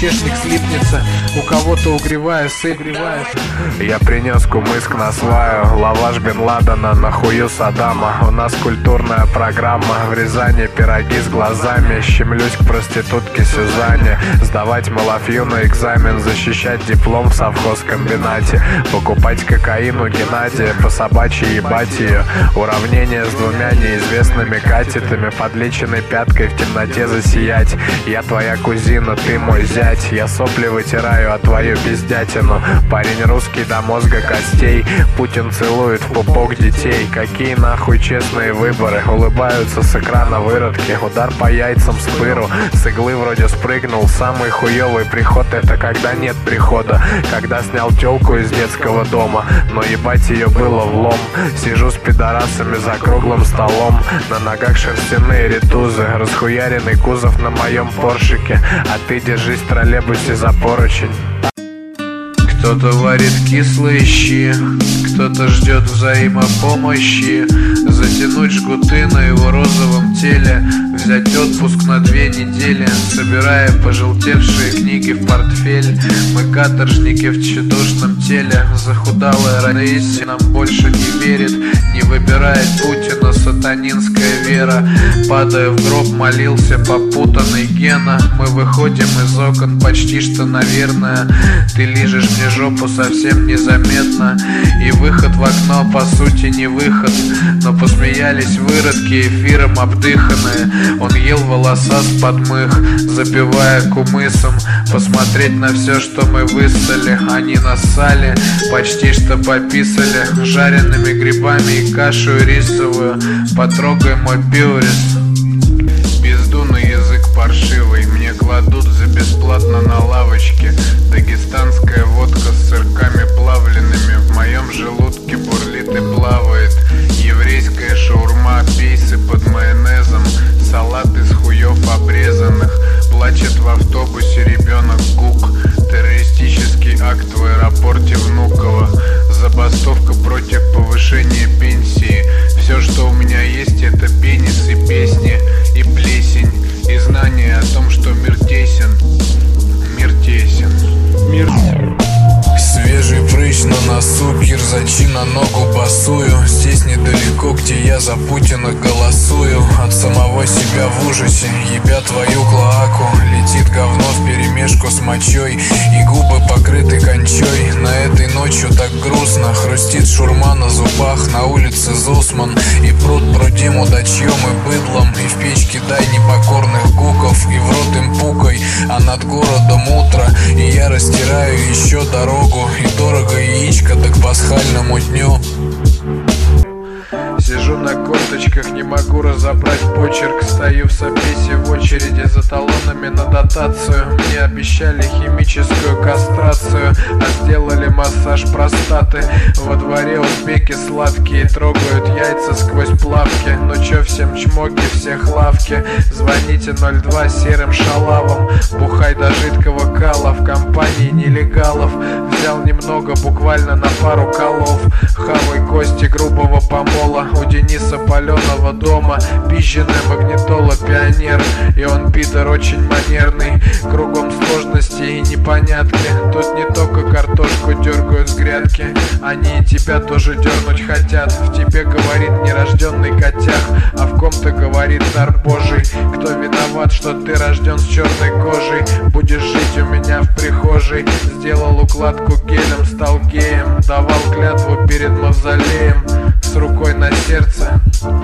подстричешник слипнется, у кого-то угревая сыпь. Я принес кумыск на сваю, лаваш Бен Ладена на хую Саддама. У нас культурная программа, в Рязани пироги с глазами. Щемлюсь к проститутке Сюзанне, сдавать малафью на экзамен, защищать диплом в совхозкомбинате, покупать кокаин у Геннадия, по собачьи ебать ее. Уравнение с двумя неизвестными катетами, подлеченной пяткой в темноте засиять. Я твоя кузина, ты мой зять, я сопли вытираю, а твою пиздятину. Парень русский до мозга костей, Путин целует в пупок детей. Какие нахуй честные выборы, улыбаются с экрана выродки. Удар по яйцам с пыру, с иглы вроде спрыгнул. Самый хуёвый приход — это когда нет прихода, когда снял тёлку из детского дома, но ебать ее было влом. Сижу с пидорасами за круглым столом, на ногах шерстяные ритузы, расхуяренный кузов на моем поршике, а ты держись в троллейбусе за поручень. Кто-то варит кислые щи, кто-то ждет взаимопомощи, затянуть жгуты на его розовом теле, взять отпуск на 2 недели, собирая пожелтевшие книги в портфель. Мы каторжники в тщедушном теле, захудалая Раиса нам больше не верит, не выбирает Путина сатанинская вера. Падая в гроб, молился попутанный Гена. Мы выходим из окон почти что, наверное, ты лижешь мне жопу совсем незаметно, и выход в окно по сути не выход. Но посмеялись выродки, эфиром обдыханные. Он ел волоса с подмых, запивая кумысом. Посмотреть на все, что мы высали, они нассали, почти что пописали жареными грибами и кашу рисовую. Потрогай мой пиурис. Пизду на язык паршивый мне кладут за бесплатно на лавочке. Дагестанская водка с сырками плавленными в моем желудке бурлит и плавает. Еврейская шаурма, пейсы под майонезом, салат из хуев обрезанных. Плачет в автобусе ребенок Гук. Террористический акт в аэропорте Внуково. Забастовка против повышения пенсии. Все, что у меня есть, это пенис и песни, и плесень, и знание о том, что мир тесен. Мир тесен. Мир. Свежий прыщ на носу, кирзачи на ногу босую. Здесь недалеко, где я за Путина голосую. От самого себя в ужасе, ебя твою клоаку. Летит говно вперемешку с мочой, и губы покрыты кончой. На этой ночью так грустно, хрустит шурма на зубах. На улице Зусман и пруд бродим удачьем и быдлом. И в печке дай непокорных гуков, и в рот им пукай, а над городом утро. И я растираю еще дорогу, и дорого яичко, так к пасхальному дню. Сижу на корточках, не могу разобрать почерк. Стою в собесе в очереди за талонами на дотацию. Мне обещали химическую кастрацию, а сделали массаж простаты. Во дворе узбеки сладкие трогают яйца сквозь плавки. Ну чё, всем чмоки, всех лавки. Звоните 02 серым шалавам. Бухай до жидкого кала в компании нелегалов. Взял немного, буквально на пару колов. Хавай кости грубого помола у Дениса паленого дома. Пизженая магнитола пионер, и он пидор очень манерный. Кругом сложности и непонятки. Тут не только картошку дергают с грядки, они и тебя тоже дернуть хотят. В тебе говорит нерожденный котях, а в ком-то говорит дар божий. Кто виноват, что ты рожден с черной кожей? Будешь жить у меня в прихожей. Сделал укладку гелем, стал геем. Давал клятву перед мавзолеем с рукой на сердце.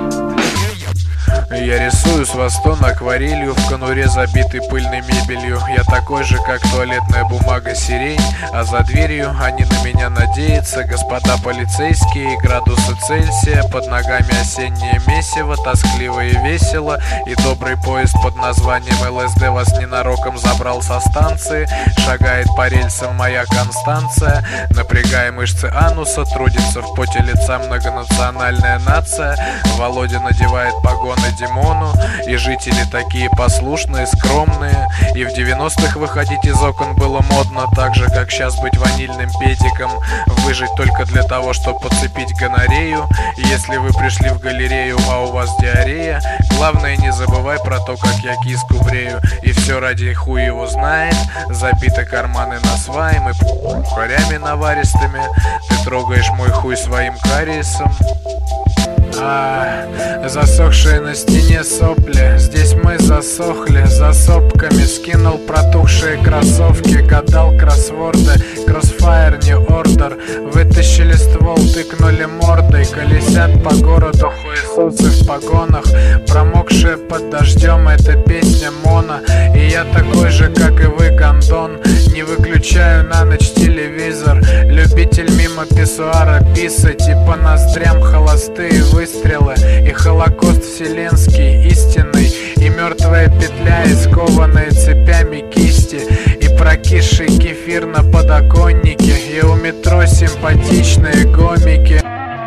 Я рисую с Востон акварелью в конуре, забитой пыльной мебелью. Я такой же, как туалетная бумага, сирень, а за дверью они на меня надеются. Господа полицейские, градусы Цельсия, под ногами осеннее месиво, тоскливо и весело. И добрый поезд под названием ЛСД вас ненароком забрал со станции. Шагает по рельсам моя Констанция, напрягая мышцы ануса, трудится в поте лица многонациональная нация. Володя надевает погоны Димону. И жители такие послушные, скромные. И в 90-х выходить из окон было модно, так же, как сейчас быть ванильным педиком. Выжить только для того, чтобы подцепить гонорею. И если вы пришли в галерею, а у вас диарея, главное не забывай про то, как я киску брею. И все ради хуй его знает. Забиты карманы на сваем и пухарями наваристыми. Ты трогаешь мой хуй своим кариесом. Засохшие на стене сопли. Здесь мы засохли. За сопками скинул протухшие кроссовки. Гадал кроссворды. Кроссфайр, не ордер. Вытащили ствол, тыкнули мордой. Колесят по городу хуесосы в погонах. Промокшие под дождем, это песня Мона. И я такой же, как и вы, гондон. Не выключаю на ночь телевизор. Любитель мимо писсуара писать. И по ноздрям холостые выстрелы. И холокост вселенский, истинный. И мертвая петля, и скованные цепями кисти. И прокисший кефир на подоконнике. И у метро симпатичные гомики.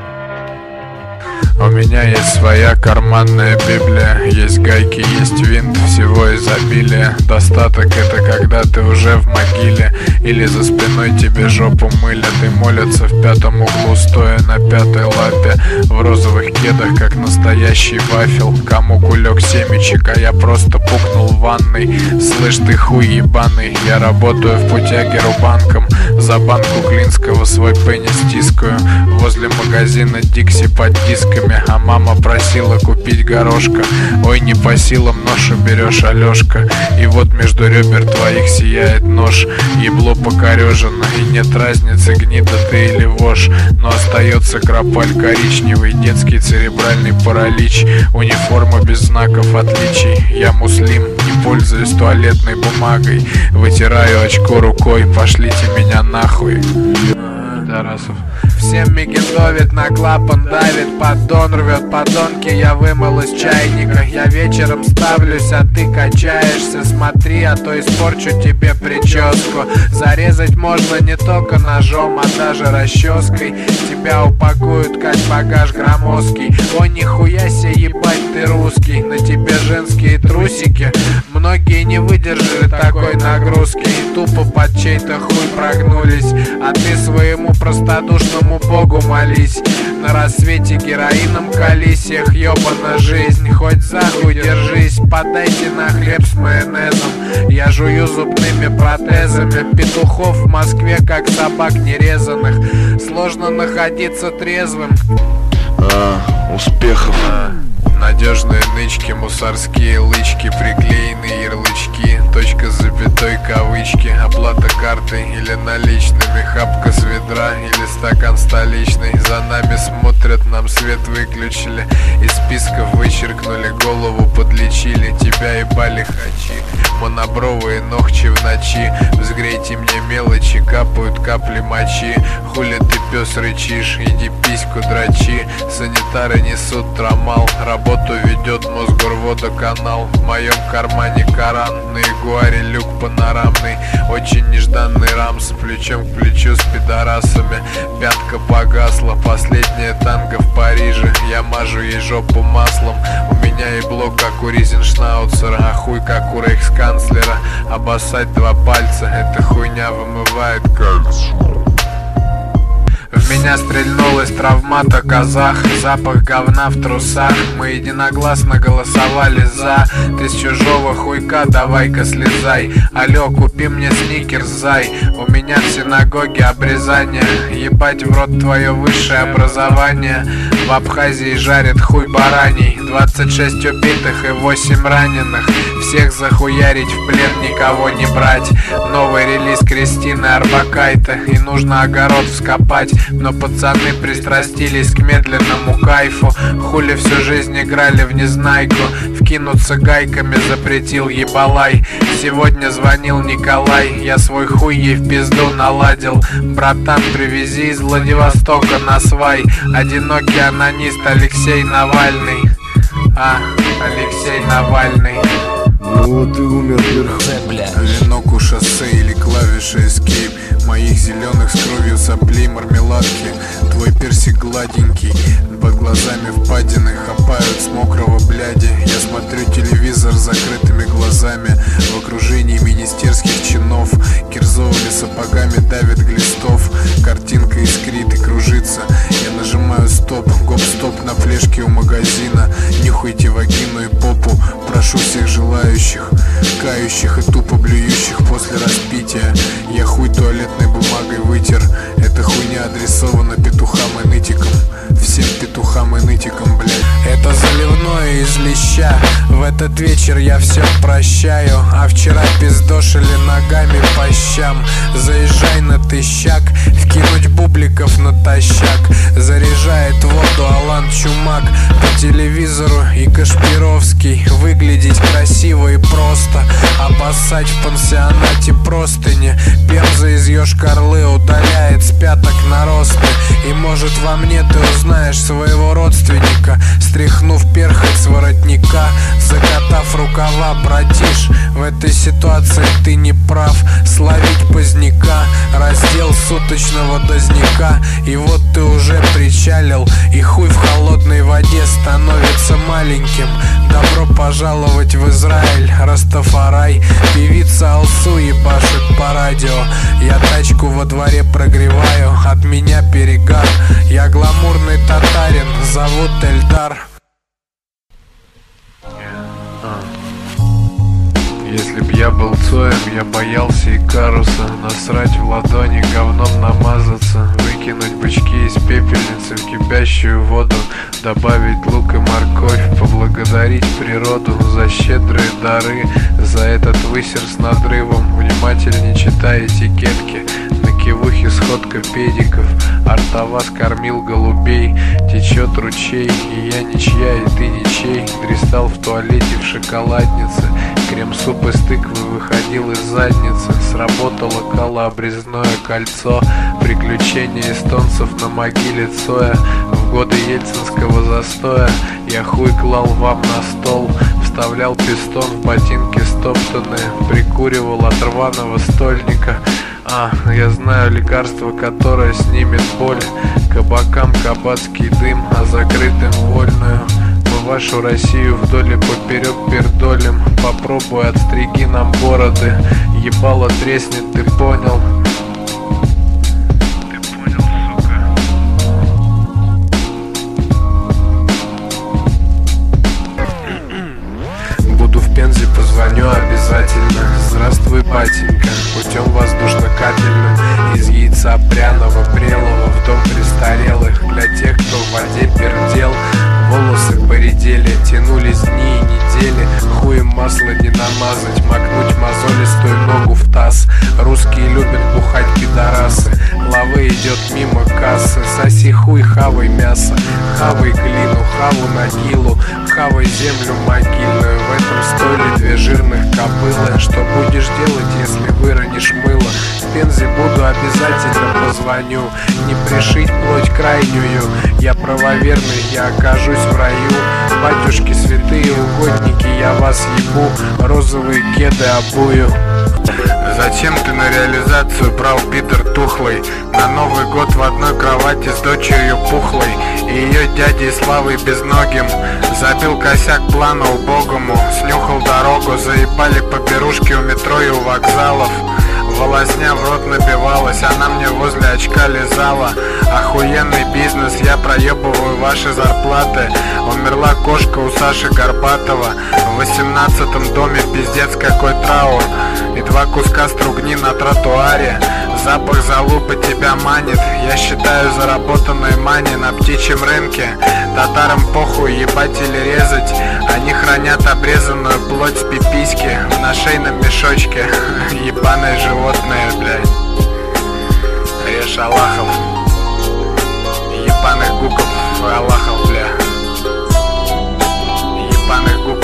У меня есть своя карманная библия. Есть гайки, есть винт, всего изобилие. Достаток — это когда ты уже в могиле. Или за спиной тебе жопу мылят и молятся в пятом углу, стоя на пятой лапе. В розовых кедах, как настоящий вафел. Кому кулек семечек, а я просто пукнул в ванной. Слышь ты хуй ебаный, я работаю в путяге рубанком. За банку Клинского свой пенни стискаю. Возле магазина Дикси под дисками. А мама просила купить горошка. Ой, не по силам нож уберешь, Алешка. И вот между ребер твоих сияет нож. Ебло покорежено, и нет разницы, гнида ты или вошь. Но остается кропаль коричневый, детский церебральный паралич. Униформа без знаков отличий. Я муслим, не пользуюсь туалетной бумагой. Вытираю очко рукой, пошлите меня нахуй. Тарасов. Всем мигендовит, на клапан давит. Поддон рвет подонки, я вымыл из чайника. Я вечером ставлюсь, а ты качаешься. Смотри, а то испорчу тебе прическу. Зарезать можно не только ножом, а даже расческой. Тебя упакуют, как багаж громоздкий. О, нихуя себе, ебать, ты русский. На тебе женские трусики. Многие не выдержали такой нагрузки и тупо под чей-то хуй прогнулись. А ты своему простодушному богу молись. На рассвете героином колись. Эх, ёбана жизнь, хоть за хуй держись. Подайте на хлеб с майонезом. Я жую зубными протезами. Петухов в Москве, как собак нерезанных. Сложно находиться трезвым. Успехов. Надежные нычки, мусорские лычки, приклеенные ярлычки, точка с запятой, кавычки, оплата картой или наличными, хапка с ведра или стакан столичный. За нами смотрят, нам свет выключили, из списков вычеркнули, голову подлечили. Тебя ебали хачи, монобровые ногчи в ночи. Взгрейте мне мелочи, капают капли мочи. Хули ты, пес, рычишь, иди письку дрочи. Санитары несут трамал, работу ведет Мосгорводоканал. В моем кармане Коран, на Ягуаре люк панорамный. Очень нежданный рамс, плечом к плечу с пидорасами. Пятка погасла, последняя танго в Париже. Я мажу ей жопу маслом. У меня ебло, как у Ризеншнауцера, а хуй, как у рейхсканцлера. Обоссать два пальца, эта хуйня вымывает кальций. В меня стрельнул из травмата казах. Запах говна в трусах. Мы единогласно голосовали за. Ты с чужого хуйка, давай-ка слезай. Алло, купи мне сникерс, зай. У меня в синагоге обрезание. Ебать в рот твое высшее образование. В Абхазии жарят хуй бараний. 26 убитых и 8 раненых. Всех захуярить, в плен никого не брать. Новый релиз Кристины Орбакайте. И нужно огород вскопать. Но пацаны пристрастились к медленному кайфу. Хули всю жизнь играли в незнайку. Вкинуться гайками запретил ебалай. Сегодня звонил Николай. Я свой хуй ей в пизду наладил. Братан, привези из Владивостока на свай. Одинокий анонист Алексей Навальный. Алексей Навальный. Ну вот и умер вверху. Ленок у шоссе или клавиша Escape. Моих зеленых с кровью соплей мармеладки. Твой персик гладенький, под глазами глазами впадины хапают с мокрого бляди. Я смотрю телевизор с закрытыми глазами в окружении министерских чинов. Кирзовыми сапогами давит глистов. Картинка искрит и кружится. Я нажимаю стоп, гоп-стоп на флешке у магазина. Нюхайте вагину и попу, прошу всех желающих, кающих и тупо блюющих после распития. Я хуй туалетной бумагой вытер. Эта хуйня адресована петухам и нытикам. Всем петухам и нытикам, блядь. Это заливное из леща. В этот вечер я все прощаю. А вчера пиздошили ногами по щам. Заезжай на тыщак, вкинуть бубликов натощак. Заряжает воду Алан Чумак. По телевизору и Кашпировский. Выглядеть красиво и просто. Обоссать в пансионате простыни. Пемза из Йошкар-Олы удаляет с пяток наросты. И может во мне ты узнаешь своего родственника, стряхнув перхоть с воротника, закатав рукава, братиш. В этой ситуации ты не прав. Словить поздняка, раздел суточного дозняка. И вот ты уже причалил, и хуй в холодной воде становится маленьким. Добро пожаловать в Израиль, Растафарай. Певица Алсу ебашит по радио. Я тачку во дворе прогреваю, от меня перегар. Я гламурный татарин, зовут Эльдар. Если б я был Цоем, я боялся Икаруса. Насрать в ладони, говном намазаться, выкинуть бычки из пепельницы в кипящую воду, добавить лук и морковь, поблагодарить природу за щедрые дары, за этот высер с надрывом. Внимательнее читай этикетки, на кивухе сходка педиков. Артоваз кормил голубей, течет ручей, и я ничья, и ты ничей. Дристал в туалете в шоколаднице, крем-суп из тыквы выходил из задницы. Сработало колообрезное кольцо, приключения эстонцев на могиле Цоя. В годы ельцинского застоя я хуй клал вам на стол, вставлял пистон в ботинки стоптанные, прикуривал от рваного стольника. Я знаю лекарство, которое снимет боль. Кабакам кабацкий дым, а закрытым вольную. Мы вашу Россию вдоль и поперек пердолим. Попробуй отстриги нам бороды. Ебало треснет, ты понял? Ты понял, сука? Буду в Пензе, позвоню обязательно. Здравствуй, батенька, путем воздушно-капельным. Из яйца пряного прелого в дом престарелых. Для тех, кто в воде пердел. Волосы поредели, тянулись дни и недели. Хуем масло не намазать, макнуть мозолистую ногу в таз. Русские любят бухать пидорасы. Лавы идет мимо кассы. Соси хуй, хавай мясо, хавай глину, хаву нагилу, хавай землю могильную. В этом стойле две жирных кобылы. Что будешь делать, если выронишь мыло? В Пензе буду, обязательно позвоню. Не пришить плоть крайнюю. Я правоверный, я окажусь в раю. Батюшки, святые угодники, я вас ебу. Розовые кеды обую. Зачем ты на реализацию брал, пидор тухлый? На Новый год в одной кровати с дочерью пухлой и ее дядей Славой безногим. Забил косяк плана убогому, снюхал дорогу, заебали поберушки у метро и у вокзалов. Волосня в рот набивалась, она мне возле очка лизала. Охуенный бизнес, я проебываю ваши зарплаты. Умерла кошка у Саши Горбатова. В 18-м доме пиздец какой траур. И 2 куска стругни на тротуаре. Запах залупы тебя манит. Я считаю заработанной мани на птичьем рынке. Татарам похуй ебать или резать. Они хранят обрезанную плоть с пиписьки в нашейном мешочке. Ебаное животное, блядь. Режь Аллахов. Ебаных гуков Аллахов, бля. Ебаных гуков.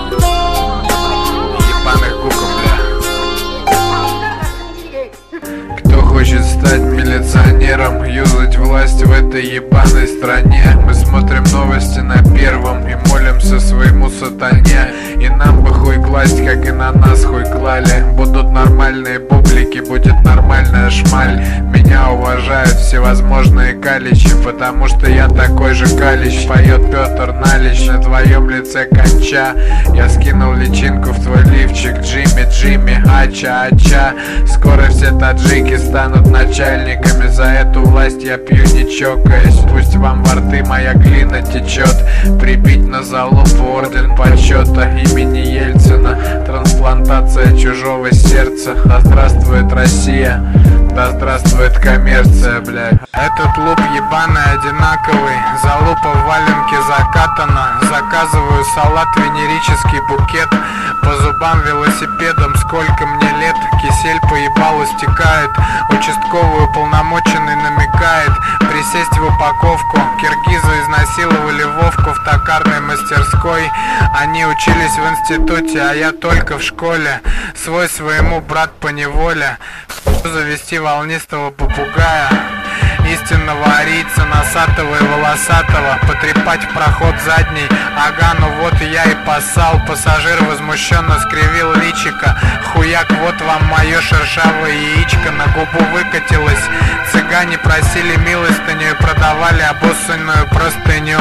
Ебаных гуков, бля. Кто хочет стать милиционером? манерам юзать власть в этой ебаной стране. Мы смотрим новости на Первом и молимся своему сатане. И нам бы хуй класть, как и на нас хуй клали. Будут нормальные публики, будет нормальная шмаль. Меня уважают всевозможные каличи, потому что я такой же калич. Поет Петр Налич, на твоем лице конча. Я скинул личинку в твой лифчик. Джимми, Джимми, ача, ача. Скоро все таджики станут начальниками. За эту власть я пью не чокаясь. Пусть вам во рты моя глина течет. Прибить на залупу орден почета имени Ельцина. Трансплантация чужого сердца. Да здравствует Россия, да здравствует коммерция, блядь. Этот луп ебаный одинаковый. Залупа в валенке закатана. Заказываю салат, венерический букет. По зубам велосипедом, сколько мне лет. Кисель по ебалу стекает. Участковый уполномоченный намекает присесть в упаковку. Киргизы изнасиловали Вовку в токарной мастерской. Они учились в институте, а я только в школе. Свой своему брат по неволе. Завести волнистого попугая, истинного арийца, носатого и волосатого. Потрепать в проход задний. Ага, ну вот я и поссал. Пассажир возмущенно скривил личико. Хуяк, вот вам мое шершавое яичко. На губу выкатилось. Цыгане просили милостыню и продавали обоссанную простыню.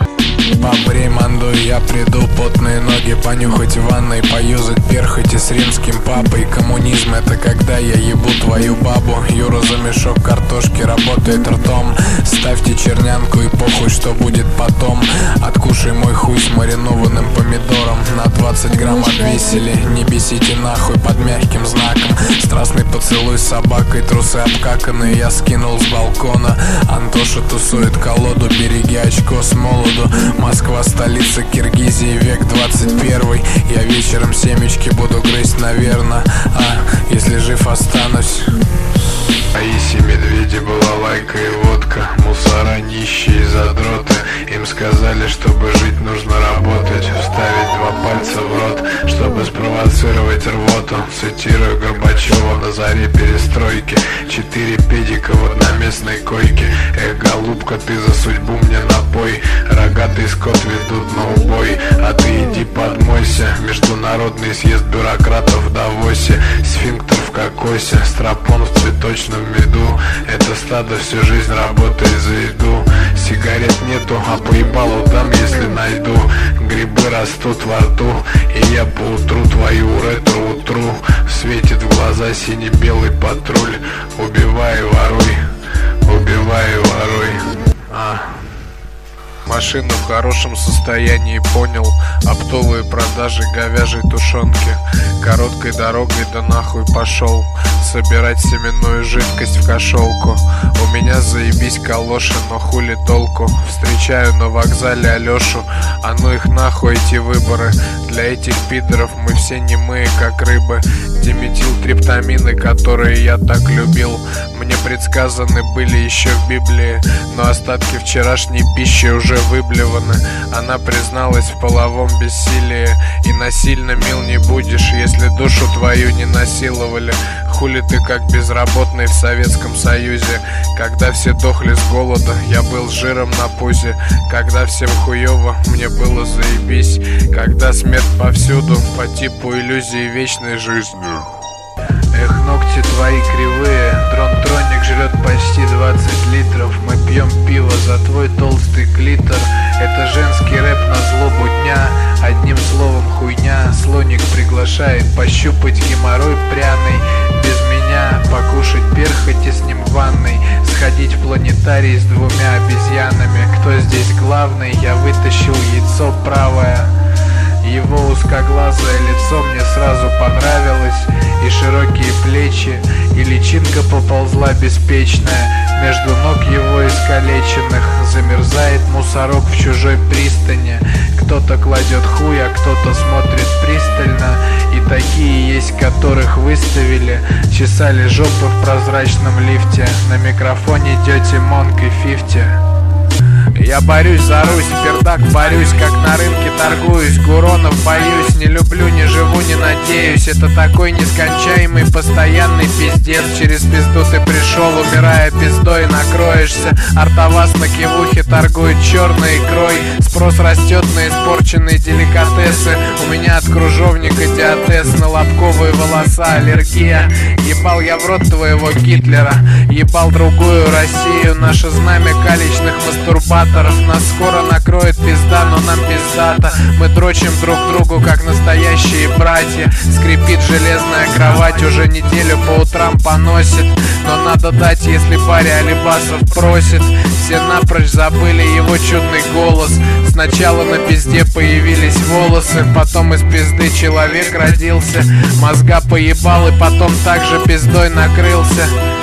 Побрей манду, я приду, потные ноги понюхать в ванной, поюзать перхоти с римским папой. Коммунизм — это когда я ебу твою бабу. Юра за мешок картошки работает ртом. Ставьте чернянку и похуй, что будет потом. Откушай мой хуй с маринованным помидором. На 20 грамм отвесили, не бесите нахуй под мягким знаком. Страстный поцелуй с собакой, трусы обкаканные я скинул с балкона. Антоша тусует колоду, береги очко с молоду. Москва, столица Киргизии, век 21. Я вечером семечки буду грызть, наверно. Если жив останусь. Аиси, медведи, балалайка и водка. Мусора, нищие, задроты. Им сказали, чтобы жить нужно работать. Вставить 2 пальца в рот, чтобы спровоцировать рвоту. Цитирую Горбачева на заре перестройки. 4 педика в одноместной койке. Эх, голубка, ты за судьбу мне напой. Рогатый скот ведут на убой. А ты иди подмойся. Международный съезд бюрократов в Давосе. Сфинктер в кокосе, стропон в цветочном меду. Это стадо всю жизнь работает за еду. Сигарет нету, а поебалу дам, если найду. Грибы растут во рту, и я поутру твою ретро утру. Светит в глаза сине-белый патруль. Убивай, воруй, убивай, воруй. Машина в хорошем состоянии, понял. Оптовые продажи говяжьей тушенки. Короткой дорогой да нахуй пошел собирать семенную жидкость в кошелку. У меня заебись калоши, но хули толку. Встречаю на вокзале Алешу. А ну их нахуй эти выборы. Для этих пидоров мы все немые как рыбы. Диметилтриптамины, которые я так любил, мне предсказаны были еще в Библии. Но остатки вчерашней пищи уже выблеваны. Она призналась в половом бессилии. И насильно мил не будешь, если душу твою не насиловали. Хули ты как безработный в Советском Союзе. Когда все дохли с голода, я был с жиром на пузе. Когда всем хуёво, мне было заебись. Когда смерть повсюду, по типу иллюзии вечной жизни. Эх, ногти твои кривые. Дрон-троник жрет почти 20 литров. Мы пьем пиво за твой толстый клитор. Это женский рэп на злобу дня. Одним словом хуйня. Слоник приглашает пощупать геморрой пряный. Без меня покушать перхоти с ним в ванной. Сходить в планетарий с 2 обезьянами. Кто здесь главный? Я вытащил яйцо правое. Его узкоглазое лицо мне сразу понравилось. И широкие плечи, и личинка поползла беспечная. Между ног его искалеченных замерзает мусорок в чужой пристани. Кто-то кладет хуй, а кто-то смотрит пристально. И такие есть, которых выставили. Чесали жопы в прозрачном лифте. На микрофоне Dirty Monk и 50. Я борюсь за Русь, пердак борюсь, как на рынке торгуюсь. Гуронов боюсь, не люблю, не живу, не надеюсь. Это такой нескончаемый постоянный пиздец. Через пизду ты пришел, умирая пиздой накроешься. Артоваз на кивухе торгует черной икрой. Спрос растет на испорченные деликатесы. У меня от кружовника диатез, на лобковые волоса аллергия. Ебал я в рот твоего Гитлера, ебал другую Россию. Наше знамя каличных мастурбаторов. Нас скоро накроет пизда, но нам пиздата. Мы дрочим друг другу, как настоящие братья. Скрипит железная кровать, уже неделю по утрам поносит. Но надо дать, если парень Алибасов просит. Все напрочь забыли его чудный голос. Сначала на пизде появились волосы, потом из пизды человек родился. Мозга поебал и потом также пиздой накрылся.